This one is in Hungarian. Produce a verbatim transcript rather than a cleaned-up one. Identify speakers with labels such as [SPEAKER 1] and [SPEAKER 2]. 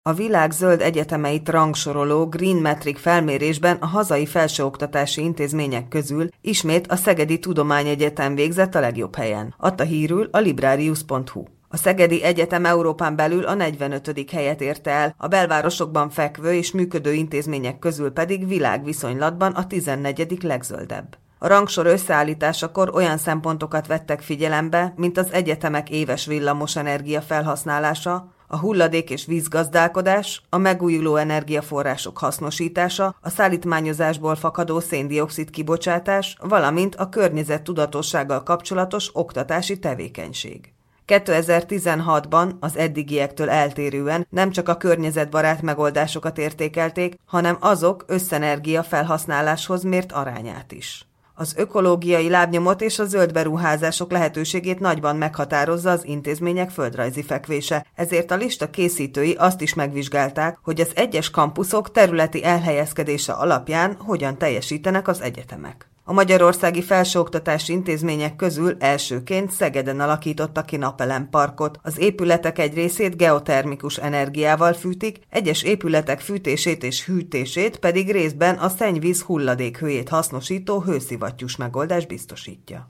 [SPEAKER 1] A világ zöld egyetemeit rangsoroló Green Metric felmérésben a hazai felsőoktatási intézmények közül ismét a Szegedi Tudományegyetem végzett a legjobb helyen, adta hírül a librarius pont hu. A Szegedi Egyetem Európán belül a negyvenötödik helyet érte el, a belvárosokban fekvő és működő intézmények közül pedig világviszonylatban a tizennegyedik legzöldebb. A rangsor összeállításakor olyan szempontokat vettek figyelembe, mint az egyetemek éves villamosenergia felhasználása, a hulladék- és vízgazdálkodás, a megújuló energiaforrások hasznosítása, a szállítmányozásból fakadó széndioxid kibocsátás, valamint a környezettudatossággal kapcsolatos oktatási tevékenység. kétezer-tizenhatban az eddigiektől eltérően nem csak a környezetbarát megoldásokat értékelték, hanem azok összenergia felhasználáshoz mért arányát is. Az ökológiai lábnyomot és a zöld beruházások lehetőségét nagyban meghatározza az intézmények földrajzi fekvése, ezért a lista készítői azt is megvizsgálták, hogy az egyes kampuszok területi elhelyezkedése alapján hogyan teljesítenek az egyetemek. A magyarországi felsőoktatási intézmények közül elsőként Szegeden alakította ki napelemparkot. Az épületek egy részét geotermikus energiával fűtik, egyes épületek fűtését és hűtését pedig részben a szennyvíz hulladékhőjét hasznosító hőszivattyús megoldás biztosítja.